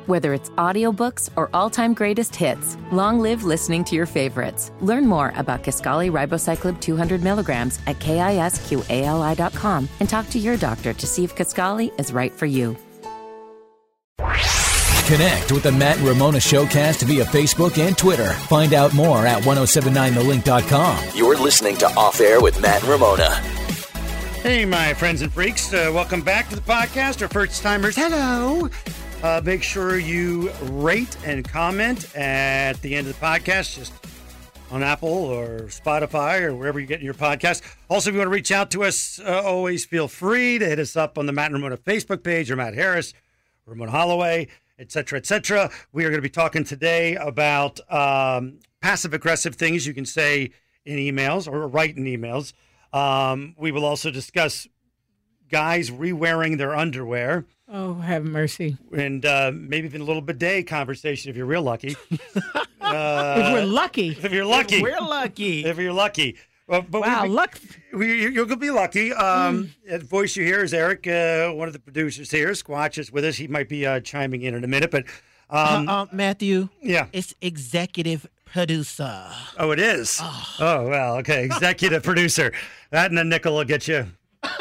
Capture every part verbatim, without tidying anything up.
Whether it's audiobooks or all-time greatest hits, long live listening to your favorites. Learn more about Kisqali Ribociclib two hundred milligrams at kisqali dot com and talk to your doctor to see if Kisqali is right for you. Connect with the Matt and Ramona Showcast via Facebook and Twitter. Find out more at ten seventy-nine the link dot com. You're listening to Off Air with Matt and Ramona. Hey, my friends and freaks. Uh, welcome back to the podcast. Our first-timers, hello. Uh, make sure you rate and comment at the end of the podcast, just on Apple or Spotify or wherever you're getting your podcast. Also, if you want to reach out to us, uh, always feel free to hit us up on the Matt and Ramona Facebook page, or Matt Harris, or Ramona Holloway, et cetera, et cetera. We are going to be talking today about um, passive-aggressive things you can say in emails or write in emails. Um, we will also discuss guys re-wearing their underwear. Oh, have mercy. And uh, maybe even a little bidet conversation if you're real lucky. uh, if we're lucky. If you're lucky. If we're lucky. If you're lucky. Well, but wow, we, luck. We, you're going to be lucky. Um, mm. The voice you hear is Eric, uh, one of the producers here. Squatch is with us. He might be uh, chiming in in a minute. But um, uh, uh, Matthew. Yeah. It's executive producer. Oh, it is? Oh, oh well, okay. Executive producer. That and a nickel will get you.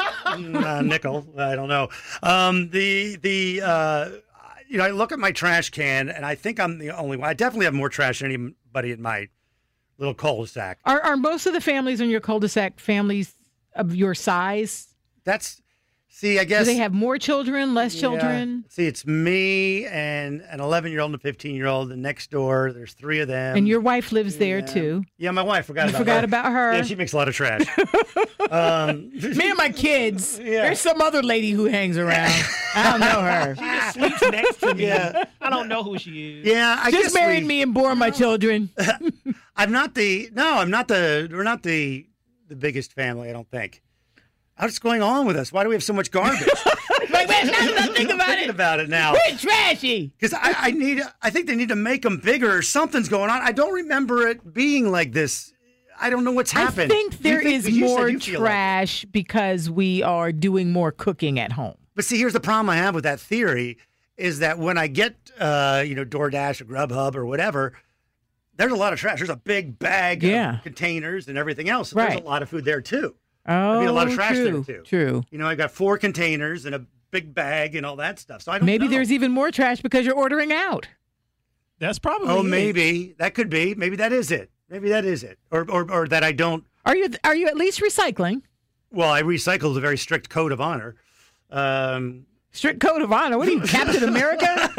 uh, nickel. I don't know. Um, the, the uh, you know, I look at my trash can, and I think I'm the only one. I definitely have more trash than anybody in my little cul-de-sac. Are, are most of the families in your cul-de-sac families of your size? That's, see, I guess. Do they have more children, less yeah. children? See, it's me and an eleven-year-old and a fifteen-year-old. And next door, there's three of them. And your wife lives yeah. there, too. Yeah, my wife. Forgot you about forgot her. about her. Yeah, she makes a lot of trash. um, me and my kids. Yeah. There's some other lady who hangs around. I don't know her. She just sleeps next to me. Yeah. I don't know who she is. Yeah, I just guess married we, me and bore my children. I'm not the no. I'm not the. We're not the the biggest family. I don't think. What's going on with us? Why do we have so much garbage? Like, wait, now that I think about thinking it. about it now. We're trashy. Because I, I need. I think they need to make them bigger. Or something's going on. I don't remember it being like this. I don't know what's happened. I think there think, is you more said you trash like because we are doing more cooking at home. But see, here's the problem I have with that theory is that when I get, uh, you know, DoorDash or Grubhub or whatever, there's a lot of trash. There's a big bag yeah. of containers and everything else. Right. There's a lot of food there, too. Oh, I mean, a lot of trash true, there, too. True. You know, I got four containers and a big bag and all that stuff. So I don't Maybe know. there's even more trash because you're ordering out. That's probably Oh, it. maybe. That could be. Maybe that is it. Maybe that is it. Or, or, or that I don't. Are you Are you at least recycling? Well, I recycle a very strict code of honor. Um, Strict code of honor. What are you, Captain America?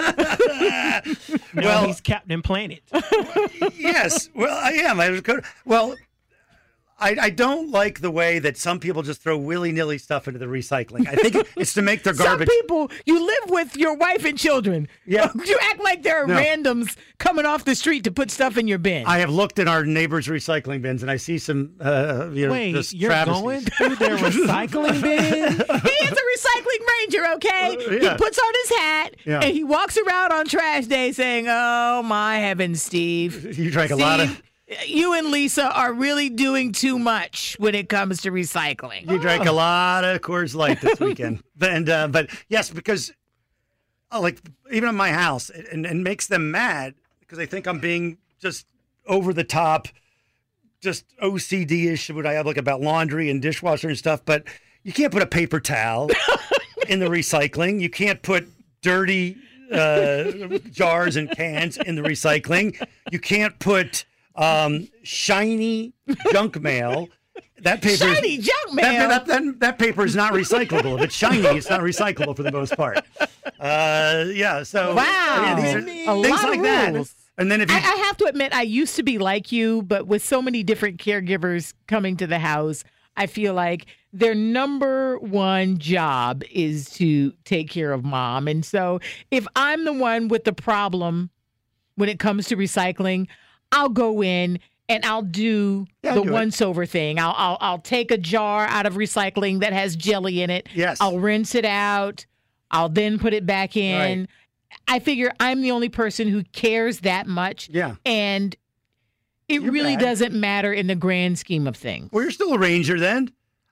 No, well, he's Captain Planet. Yes. Well, I am. I was code. Well, I, I don't like the way that some people just throw willy-nilly stuff into the recycling. I think it's to make their garbage. Some people, you live with your wife and children. Yeah. You act like there are No. randoms coming off the street to put stuff in your bin. I have looked in our neighbors' recycling bins, and I see some, uh, you know, Wait, just you're travesties. going through their recycling bin? He is a recycling ranger, okay? Uh, yeah. He puts on his hat, Yeah. and he walks around on trash day saying, oh, my heavens, Steve. You drank a lot of. Steve, you and Lisa are really doing too much when it comes to recycling. You drank a lot of Coors Light this weekend, and uh, but yes, because oh, like even in my house, it, and, and makes them mad because they think I'm being just over the top, just O C D-ish. What I have like about laundry and dishwasher and stuff, but you can't put a paper towel in the recycling. You can't put dirty uh, jars and cans in the recycling. You can't put um, shiny junk mail. That paper Shiny is, junk mail. That, that, that, that paper is not recyclable. If it's shiny, it's not recyclable for the most part. Uh, yeah. So Wow. yeah, these are A things lot of like that. rules. And then if you, I, I have to admit, I used to be like you, but with so many different caregivers coming to the house, I feel like their number one job is to take care of mom. And so if I'm the one with the problem when it comes to recycling, I'll go in and I'll do Yeah, the do it. once-over thing. I'll, I'll I'll take a jar out of recycling that has jelly in it. Yes. I'll rinse it out. I'll then put it back in. Right. I figure I'm the only person who cares that much. Yeah. And it You're really bad. doesn't matter in the grand scheme of things. well, you're still a ranger then.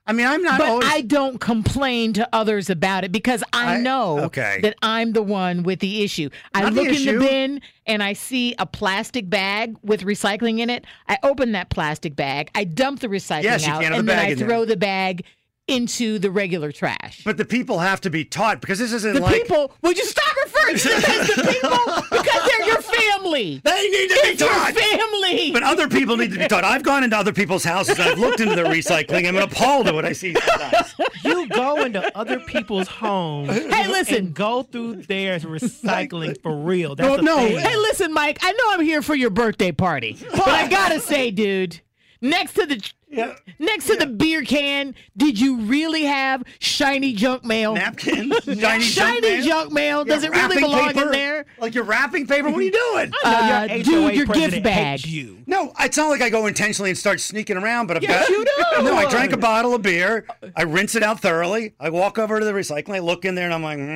I mean, I'm not But always. I don't complain to others about it because I, I- know okay. that I'm the one with the issue. I Not the look in issue. the bin and I see a plastic bag with recycling in it. I open that plastic bag. I dump the recycling Yes, you out, can't have and the then bag I in there. throw the bag into the regular trash. but the people have to be taught because this isn't The like people, would you stop referring to them as the people? Because they're your family. they need to be It's your taught. family. But other people need to be taught. I've gone into other people's houses. And I've looked into their recycling. I'm appalled at what I see sometimes. You go into other people's homes. Hey, listen. And go through their recycling for real. That's Well, a no. thing. Hey, listen, Mike, I know I'm here for your birthday party, but I gotta say, dude, next to the Yeah. next to the beer can, did you really have shiny junk mail? Napkins, shiny, Shiny junk mail? junk mail. Does Yeah, it really wrapping belong paper? in there? Like your wrapping paper? What are you doing? I know Uh, your H dude, O A your gift president bag. hates you. No, it's not like I go intentionally and start sneaking around, but I've Yes, got. you do. No, I drank a bottle of beer. I rinse it out thoroughly. I walk over to the recycling. I look in there and I'm like,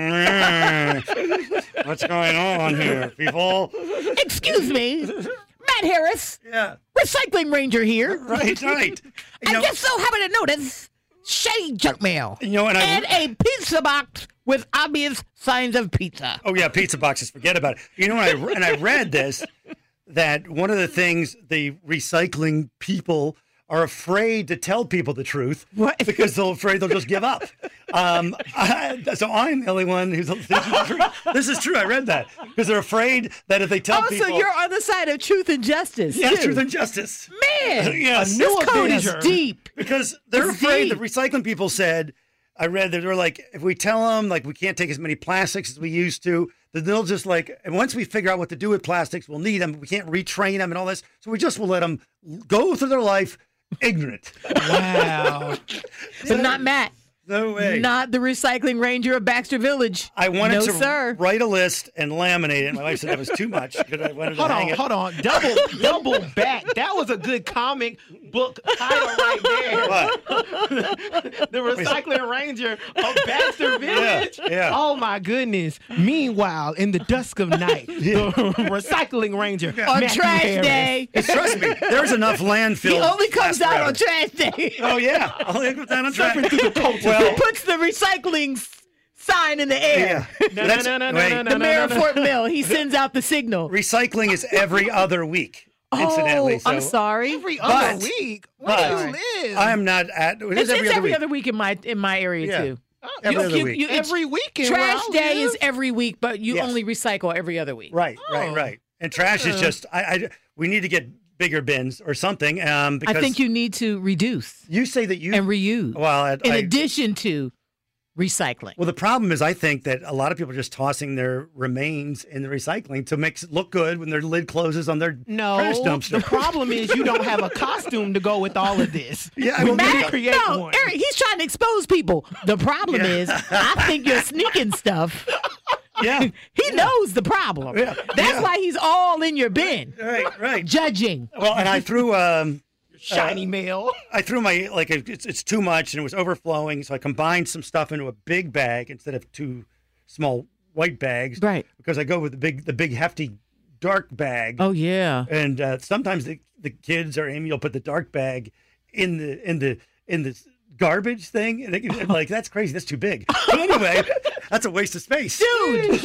"Mm, what's going on here, people? Excuse me, Matt Harris, Yeah, recycling ranger here. right, right. You I know, just so happen to notice shiny junk mail you know, and I. and a pizza box with obvious signs of pizza. Oh yeah, pizza boxes. Forget about it. You know, when I and I read this that one of the things the recycling people are afraid to tell people the truth What? because they're afraid they'll just give up. Um, I, so I'm the only one who's. This is true. This is true. I read that because they're afraid that if they tell Oh, people, so you're on the side of truth and justice. yeah, too. truth and justice. Man, Yes. this code is Avenger. deep. Because they're It's afraid. deep. The recycling people said, I read that they're like, if we tell them like we can't take as many plastics as we used to, then they'll just like, and once we figure out what to do with plastics, we'll need them. We can't retrain them and all this, so we just will let them go through their life ignorant. Wow. But not Matt. No way. Not the recycling ranger of Baxter Village. I wanted no, to sir. write a list and laminate it. My wife said that was too much because I wanted Hold to hang on, it. hold on. Double, double back. That was a good comic book title right there. What? The Recycling Ranger of Baxter Village. yeah. Oh my goodness. Meanwhile, in the dusk of night, the Recycling Ranger On Matthew trash Harris. day. Trust me, there's enough landfill. He only comes left out around. on trash day. Oh yeah, only comes down on trash. He Well, puts the recycling s- sign in the air. yeah. No, That's- no, no, no, wait. no, no, The no, mayor no, of no. Fort Mill, he sends out the signal. Recycling is every other week. Incidentally, Oh, so I'm sorry. Every But- other week. Where do but- you live? I am not at. It It's, is every it's other every week. other week in my in my area Yeah. too. Every You- other you- week. you- it's- Every weekend. where Trash I day live. is every week, but you Yes. only recycle every other week. Right, right, Oh. right. And trash is just. I, I. We need to get bigger bins or something. Um, because I think you need to reduce You say that you and reuse. Well, I, in I- addition to recycling. well, the problem is, I think that a lot of people are just tossing their remains in the recycling to make it look good when their lid closes on their No, trash dumpster. the problem is you don't have a costume to go with all of this. Yeah, we well, need Matt- to create no, one. Eric, he's trying to expose people. The problem Yeah. is, I think you're sneaking stuff. yeah, He knows the problem. Yeah. That's Yeah. why he's all in your bin, right, right. judging. Well, and I threw. Um, Shiny mail. I threw my like it's it's too much and it was overflowing, so I combined some stuff into a big bag instead of two small white bags. Right. Because I go with the big the big hefty dark bag. Oh yeah. And uh, sometimes the, the kids or Amy will put the dark bag in the in the in the garbage thing, and it, like that's crazy. That's too big. But anyway, that's a waste of space. Dude.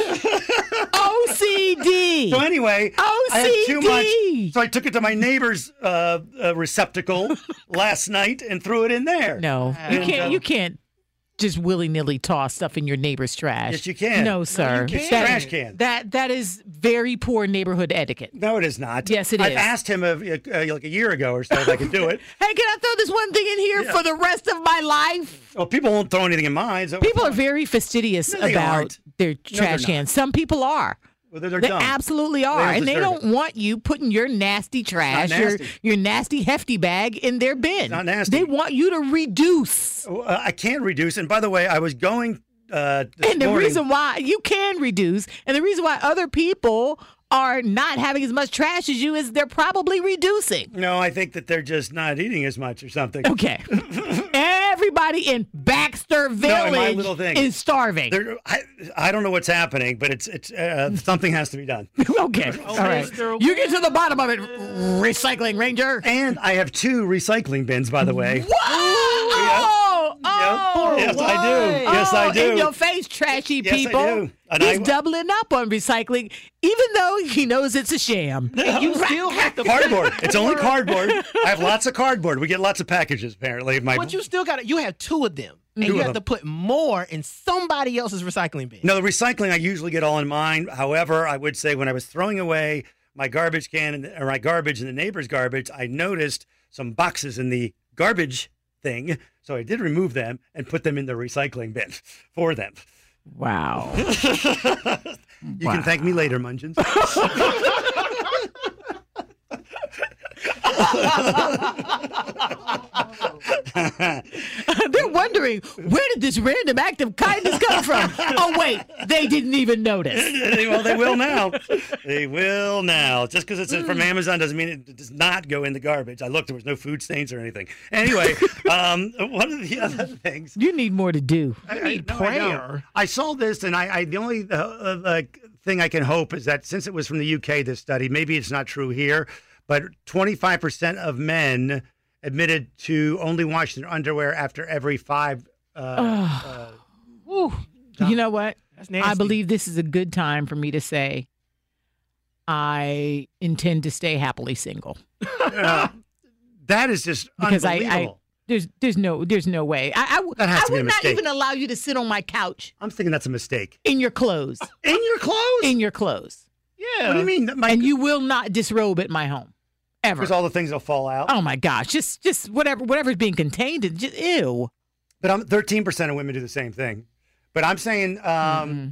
O C D. So anyway, I had too O C D. much, so I took it to my neighbor's uh, uh, receptacle last night and threw it in there. No, you And, can't. uh, You can't just willy nilly toss stuff in your neighbor's trash. Yes, you can. No, sir. you can't. That- Trash can. That that is very poor neighborhood etiquette. No, it is not. Yes, it I've is. asked him a, uh, like a year ago or so if I could do it. Hey, can I throw this one thing in here Yeah. for the rest of my life? Well, people won't throw anything in mine. So People are very fastidious No, they about aren't. their trash not. cans. Some people are. well, they're, they're They dumb. absolutely are. don't and they deserve don't want you putting your nasty trash, nasty. your your nasty hefty bag in their bin. not nasty. They want you to reduce. Uh, I can't reduce. And by the way, I was going uh, this And the morning. reason why you can reduce, and the reason why other people are not having as much trash as you is they're probably reducing. No, I think that they're just not eating as much or something. Okay. Everybody in Baxter in Village my little thing. is starving. They're, I, I don't know what's happening, but it's it's uh, something has to be done. Okay. All right. Mister You get to the bottom of it, Recycling Ranger. And I have two recycling bins, by the way. Whoa! know. Yes, I do. Yes, I Oh, do. in your face, trashy Yes, I people. do. And He's I- doubling up on recycling, even though he knows it's a sham. And you still have to Cardboard. It's only cardboard. I have lots of cardboard. We get lots of packages, apparently. My, But you still got to, you have two of them. And Two you of have them. to put more in somebody else's recycling bin. No, the recycling I usually get all in mine. However, I would say when I was throwing away my garbage can and, or my garbage and the neighbor's garbage, I noticed some boxes in the garbage thing. So I did remove them and put them in the recycling bin for them. Wow. You can thank me later, Munchins. They're wondering, where did this random act of kindness come from? Oh, wait, they didn't even notice. Well, they will now. They will now. Just because it's from Amazon doesn't mean it does not go in the garbage. I looked, there was no food stains or anything. Anyway, um, one of the other things. You need more to do. You need no, I don't. prayer. I saw this, and I, I the only uh, uh, uh, thing I can hope is that since it was from the U K, this study, maybe it's not true here, but twenty-five percent of men admitted to only washing their underwear after every five. Uh, Whew. You know what? That's nasty. I believe this is a good time for me to say I intend to stay happily single. uh, that is just Because I, unbelievable. I there's there's no there's no way. I I, w- That has I to be a would not mistake. even allow you to sit on my couch I'm thinking that's a mistake. in your clothes. In your clothes? In your clothes. Yeah. What do you mean? My, And you will not disrobe at my home. Ever. Because all the things will fall out. Oh my gosh. Just just whatever whatever's being contained in just ew. But I'm thirteen percent of women do the same thing. But I'm saying, um,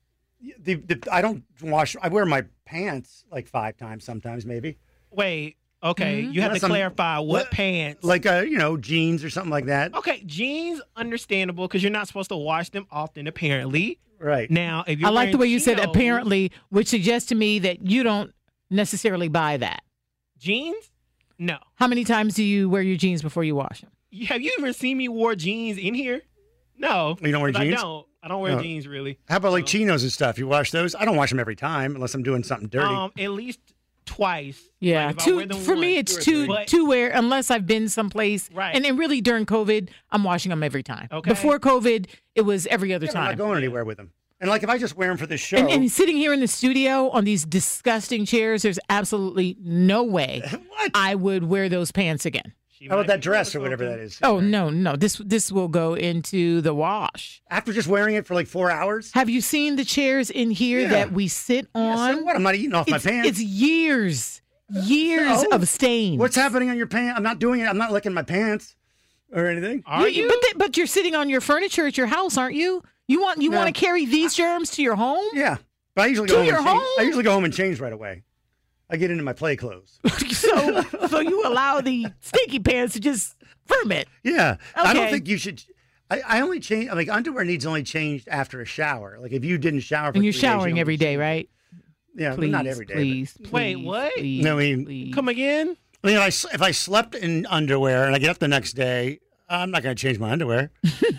the, the I don't wash. I wear my pants like five times, sometimes maybe, Wait, okay. You have Unless to I'm- clarify what what- pants. like uh, you know, jeans or something like that. Okay, jeans, understandable, because you're not supposed to wash them often, apparently. Right. Now, if you're I like the way wearing you said chinos- apparently, which suggests to me that you don't necessarily buy that. Jeans? No. How many times do you wear your jeans before you wash them? You- Have you ever seen me wear jeans in here? No. You don't wear 'Cause jeans? I don't. I don't wear No. jeans, really. How about like chinos and stuff? You wash those? I don't wash them every time unless I'm doing something dirty. Um, At least twice. Yeah, Like, if I two wear them for me once, it's two or two three. But- two wear unless I've been someplace. Right. And then really during COVID, I'm washing them every time. Okay. Before COVID, it was every other Yeah, but I'm time. not going anywhere with them. And like if I just wear them for this show, And, and sitting here in the studio on these disgusting chairs, there's absolutely no way What? I would wear those pants again. She how might about that be dress or doing whatever something. that is? Oh no, no. This this will go into the wash. After just wearing it for like four hours? Have you seen the chairs in here Yeah. that we sit Yeah, on? so what? I'm not eating off my it's, pants. it's years, years So? of stains. What's happening on your pants? I'm not doing it. I'm not licking my pants or anything. Are You- you? But th- but you're sitting on your furniture at your house, aren't you? You want you No. want to carry these germs to your home? Yeah, but I usually To go home. your and change. home? I usually go home and change right away. I get into my play clothes. so so you allow the stinky pants to just ferment. Yeah, I don't Okay. think you should. I, I only change. Like underwear needs only changed after a shower. Like if you didn't shower, for And you're three days, you showering don't every day, right? Yeah, Please, not every day. but- please, please. Wait, what? Please, No, I mean- please. Come again? I mean, if I, s- if I slept in underwear and I get up the next day, I'm not going to change my underwear.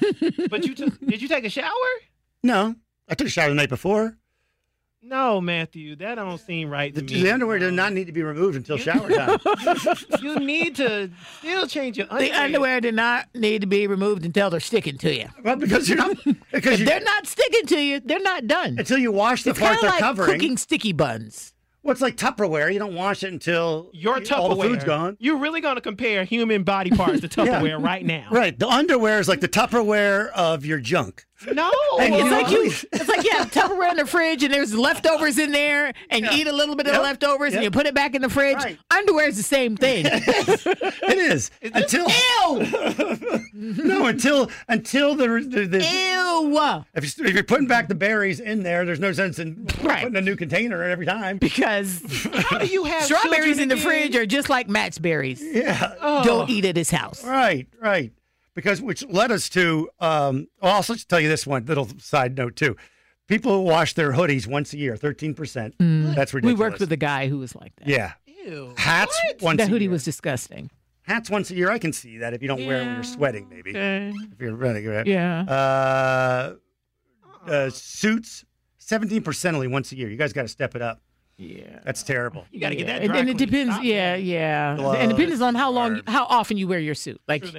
But you took, did you take a shower? No, I took a shower the night before. No, Matthew, that don't seem right The, to me. the underwear does not need to be removed until shower time. You need to still change your The underwear. underwear do not need to be removed until they're sticking to you. Well, because you're not because If you, they're not sticking to you, they're not done. until you wash the It's part kind they're of like covering. cooking sticky buns. Well, it's like Tupperware. You don't wash it until Your Tupperware. all the food's gone. You're really going to compare human body parts to Tupperware right now. Right. The underwear is like the Tupperware of your junk. No. And It's you like know- you. It's like you have Tupperware in the fridge, and there's leftovers in there, and you eat a little bit of the Yep. leftovers, and Yep. you put it back in the fridge. Right. Underwear is the same thing. It is until Ew! no until until the, the, the Ew! if, you, if you're putting back the berries in there, there's no sense in Right. putting a new container every time. Because How do you have strawberries children in the again? fridge are just like Matt's berries. Yeah. Oh. Don't eat at his house. Right. Right. Because which led us to. Um, well, I'll just tell you this one little side note too. People who wash their hoodies once a year, thirteen percent. That's We ridiculous. worked with a guy who was like that. Yeah. Ew. Hats once That a hoodie year. was disgusting. Hats once a year. I can see that if you don't wear them when you're sweating, maybe. Okay. If you're running, right? Yeah. Uh, uh, suits, seventeen percent only once a year. You guys got to step it up. Yeah. That's terrible. You got to get Yeah. that And, dry and it cleaned. Uh, depends. Stop Yeah, that. yeah. Gloves, and it depends on how long, scarves. how often you wear your suit. Like, True that.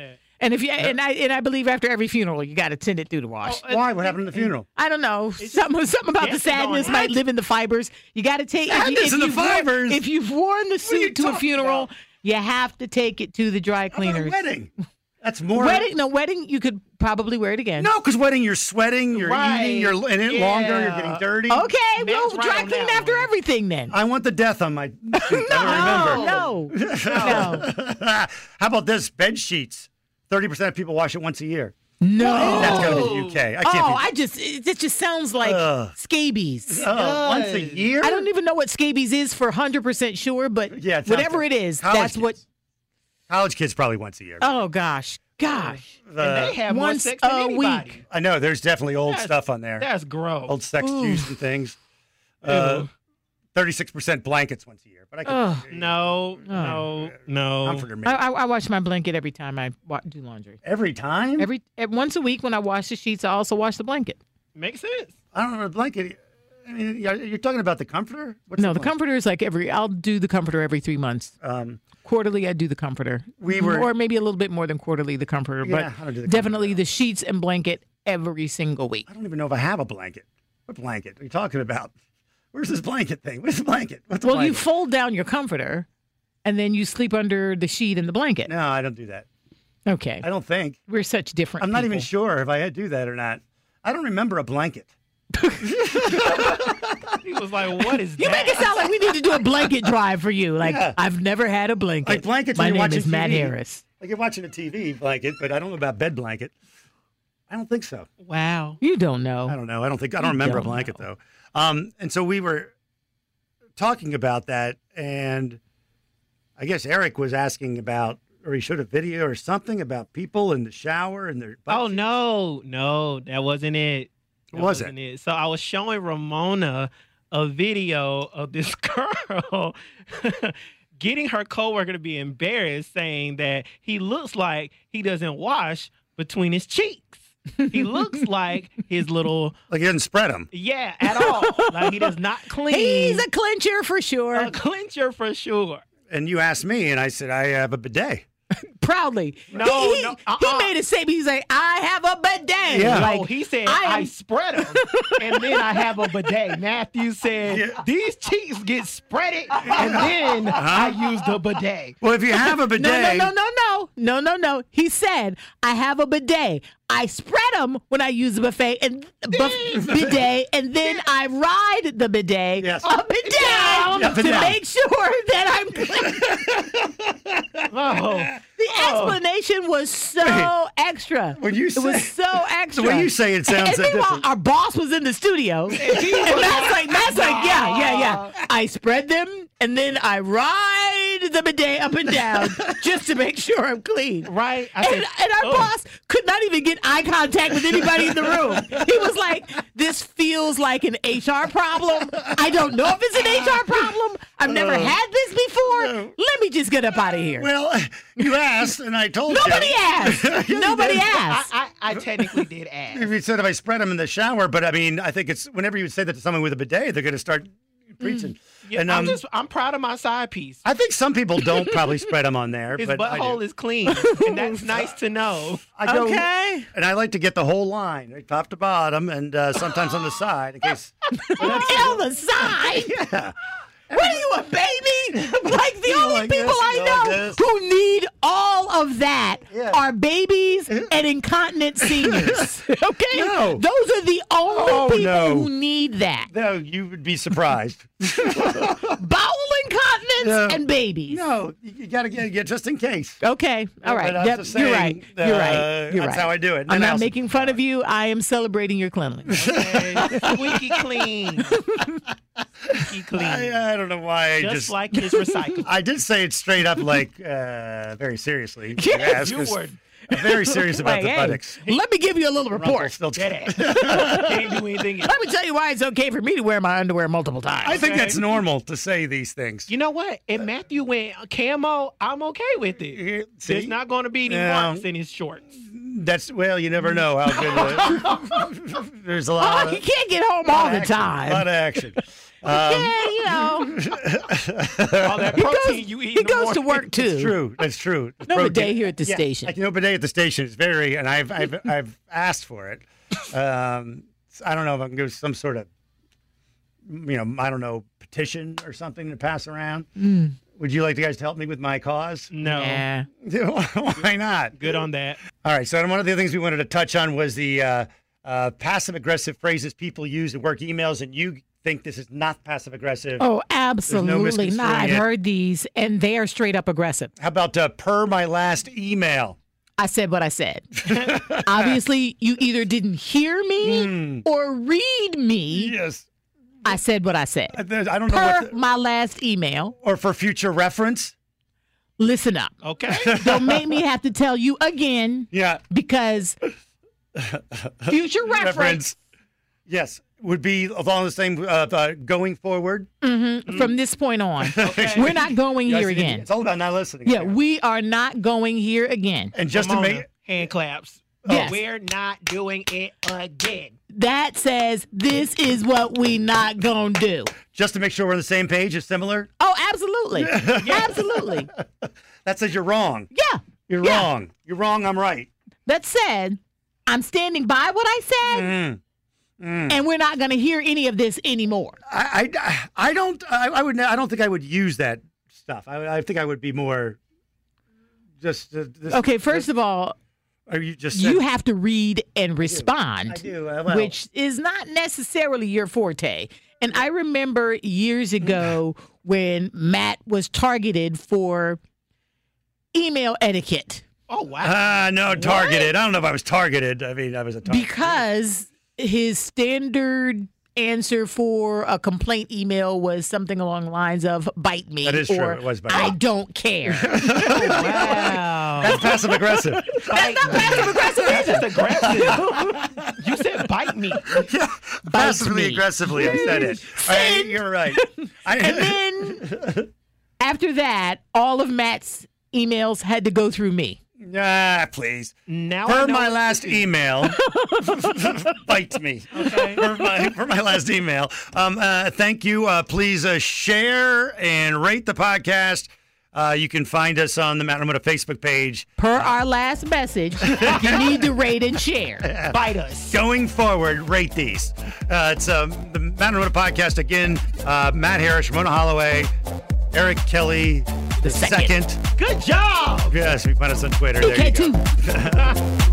And if you and I and I believe after every funeral, you got to send it through the wash. Oh, Why? What happened at the funeral? I don't know. Something, something about the gets going. sadness might live in the fibers. You got to take if you, Sadness if in the you've worn- fibers? If you've worn the are you suit to a talking funeral, about? you have to take it to the dry How about a cleaners. wedding. That's more. Wedding, no wedding. You could probably wear it again. No, because wedding, you're sweating, you're Right. eating, you're in it longer, you're Yeah. getting dirty. Okay, Matt's well, right dry on clean that after one. everything then. I want the death on my suit. I don't remember. No, no, How about this? Bed sheets. thirty percent of people wash it once a year. no. That's got to be the U K. I can't Oh, be. I just it, it just sounds like Ugh. scabies. Oh, once a year? I don't even know what scabies is for one hundred percent sure, but Yeah, it's whatever out it there. is, College that's what. kids. College kids probably once a year. Oh gosh, gosh. The- And they have more Once sex than a anybody. week. I know there's definitely old That's- stuff on there. That's gross. Old sex juice and things. Uh, Ew. thirty-six percent blankets once a year. But I can. Ugh. No, no, no. I'm for me. I, I, I wash my blanket every time I wa- do laundry. Every time? Every eh, once a week when I wash the sheets, I also wash the blanket. Makes sense. I don't know. The blanket. I mean, you're you're talking about the comforter? What's No, the blanket? comforter is like every. I'll do the comforter every three months. Um, Quarterly, I do the comforter. We were- or maybe a little bit more than quarterly the comforter, Yeah, I but don't do the definitely comforter. the sheets and blanket every single week. I don't even know if I have a blanket. What blanket are you talking about? Where's this blanket thing? Where's the blanket? What's the Well, you blanket? fold down your comforter, and then you sleep under the sheet and the blanket. No, I don't do that. Okay, I don't think. we're such different. I'm not even people. sure if I do that or not. I don't remember a blanket. He was like, "What is You that?" make it sound like we need to do a blanket drive for you. Like Yeah. I've never had a blanket. Like blankets My when you're name watching is Matt T V. Harris. Like you're watching a T V blanket, but I don't know about bed blanket. I don't think so. Wow. You don't know. I don't know. I don't think I don't You remember a don't blanket know. though. Um, and so we were talking about that, and I guess Eric was asking about, or he showed a video or something about people in the shower and their. butt Oh cheeks. no, no, that wasn't it. That What was it? wasn't it? So I was showing Ramona a video of this girl getting her coworker to be embarrassed, saying that he looks like he doesn't wash between his cheeks. He looks like his little Like he doesn't spread them. yeah at all. Like he does not clean. He's a clincher for sure. a clincher for sure. And you asked me, and I said I have a bidet. Proudly. No, he, he, no, he uh-uh. made a statement. He's like, I have a bidet. Yeah. Like, No, he said I I, am- spread them, and then I have a bidet. Matthew said Yeah. these cheeks get spreaded, and then I use the bidet. Well, if you have a bidet, no, no, no, no, no, no, no, no. He said, I have a bidet. I spread them when I use the buffet and buff- bidet, and then I ride the bidet Yes. up and down Up and to down. make sure that I'm clean. Oh, The explanation was so Wait. extra. When you it was say- so extra. the way you say it sounds and so meanwhile, different. our boss was in the studio, and Matt's like, Matt's like, yeah, yeah, yeah. I spread them, and then I ride the bidet up and down just to make sure I'm clean. right. I And, said, and our oh. boss could not even get eye contact with anybody in the room. He was like, this feels like an H R problem. I don't know if it's an H R problem. I've never had this before. no. Let me just get up out of here. well, you asked, and I told Nobody you. asked. Nobody I, asked. I, I technically did ask. If you said if I spread them in the shower, but I mean, I think it's whenever you say that to someone with a bidet, they're going to start preaching. Yeah, and I'm um, just I'm proud of my side piece. I think some people don't probably spread them on there, His but I do. butthole is clean, and that's nice to know. I go, Okay. and I like to get the whole line, right, top to bottom, and uh, sometimes on the side in case. On the side. Yeah. What are you, a baby? Like the You only like people this, I you know like this. who need all of that Yeah. are babies and incontinent seniors. Okay? No. Those are the only Oh, people no. who need that. No, you would be surprised. Bowel incontinence No. and babies. No, you, you got to get, get just in case. Okay. All right. But I'm Yep, just you're saying, right. You're uh, right. You're that's right. how I do it. And I'm then I not also- making fun of you. I am celebrating your cleanliness. Okay, squeaky clean, squeaky clean, I, I don't know why I just, just. like his recycle. I did say it straight up, like uh, very seriously. Yes, Yes, you 'cause were. I'm very serious about Like, the hey, buttocks. let me give you a little report. Rumpelstiltskin. Can't do anything else. Let me tell you why it's okay for me to wear my underwear multiple times. I think Okay. that's normal to say these things. You know what? If Matthew went camo, I'm okay with it. Here, see? There's not going to be any Yeah. marks in his shorts. That's well, you never know how good. Uh, there's a lot. Oh, Of, you can't get home all the action, A lot time. of action. yeah, you know. All that protein goes, you eat. He in the goes to morning. work too. It's true. That's true. No Protein- bidet here at the yeah, station. Like no bidet at the station. It's very, and I've I've I've asked for it. Um, I don't know if I can give some sort of, you know, I don't know, petition or something to pass around. Mm. Would you like you guys to help me with my cause? No. Yeah. Why not? Good on that. All right. So one of the things we wanted to touch on was the uh, uh, passive aggressive phrases people use in work emails, and you think this is not passive aggressive. Oh, absolutely misconstruing not. I've it. heard these, and they are straight up aggressive. How about uh, per my last email? I said what I said. Obviously, you either didn't hear me Mm. or read me. Yes. I said what I said. I I don't know Per what. The, my last email, or for future reference. listen up. Okay. Don't make me have to tell you again Yeah. because future reference Yes. Would be along the same uh, uh, going forward. mhm, from this point on. Okay. We're not going Yes, here it- again. It's all about not listening. Yeah, we are not going here again. And just Ramona, to make hand claps. Yes. We're not doing it again. That says this is what we not gonna do. just to make sure we're on the same page, is similar. Oh, absolutely. Absolutely. That says you're wrong. Yeah. You're Yeah. wrong. You're wrong. I'm right. That said, I'm standing by what I said, Mm. Mm. and we're not going to hear any of this anymore. I, I, I don't. I, I would. I don't think I would use that stuff. I, I think I would be more. Just. Uh, this, Okay, first of all, Are you just? you said- have to read and respond, I do. Uh, well, which is not necessarily your forte. And I remember years ago when Matt was targeted for email etiquette Oh, wow. Ah, no, targeted. I don't know if I was targeted. I mean, I was a target. because his standard answer for a complaint email was something along the lines of "bite me" That is or true. It was bite "I me. don't care." Wow. That's passive aggressive. Bite me. That's just aggressive. You said bite me. Yeah, passively me. aggressively. I said it. All right, you're right. I, And then after that, all of Matt's emails had to go through me. ah, please. Now I Per know my what last to do. email, bite me. Okay. For my, for my last email. Um, uh, thank you. Uh, please uh, share and rate the podcast. Uh, you can find us on the Matt Ramona Facebook page. Per our last message, you need to rate and share. Bite us. Going forward, rate these. Uh, it's um, the Matt Ramona podcast again. Uh, Matt Harris, Ramona Holloway, Eric Kelly, the second. second. Good job. Yes, we find us on Twitter. B There K you go. two.